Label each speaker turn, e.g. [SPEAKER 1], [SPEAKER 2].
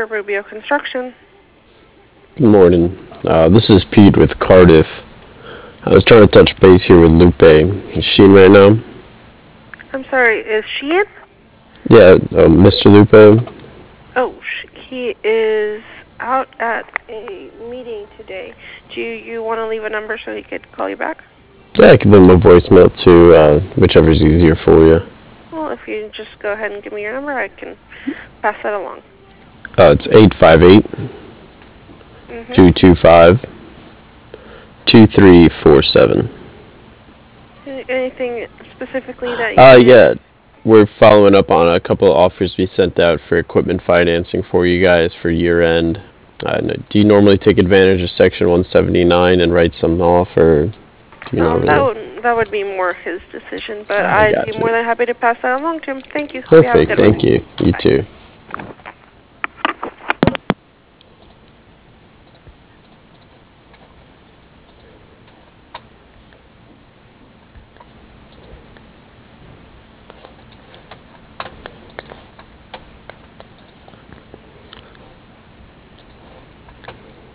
[SPEAKER 1] for Rubio Construction.
[SPEAKER 2] Good morning. This is Pete with Cardiff. I was trying to touch base here with Lupe. Is she in right now?
[SPEAKER 1] I'm sorry, is she in?
[SPEAKER 2] Yeah, Mr. Lupe.
[SPEAKER 1] Oh, he is out at a meeting today. Do you want to leave a number so he could call you back?
[SPEAKER 2] Yeah, I can leave him a voicemail too, whichever's easier for you.
[SPEAKER 1] Well, if you just go ahead and give me your number, I can pass that along.
[SPEAKER 2] It's 858 225 2347.
[SPEAKER 1] Anything specifically that you need?
[SPEAKER 2] Yeah, we're following up on a couple of offers we sent out for equipment financing for you guys for year end. Do you normally take advantage of Section 179 and write some off, or do you not really?
[SPEAKER 1] That would be more his decision, but
[SPEAKER 2] I
[SPEAKER 1] I'd be
[SPEAKER 2] gotcha.
[SPEAKER 1] more than happy to pass that along to him. Thank you. You have a
[SPEAKER 2] Perfect.
[SPEAKER 1] good one.
[SPEAKER 2] Thank you. You
[SPEAKER 1] Bye.
[SPEAKER 2] too.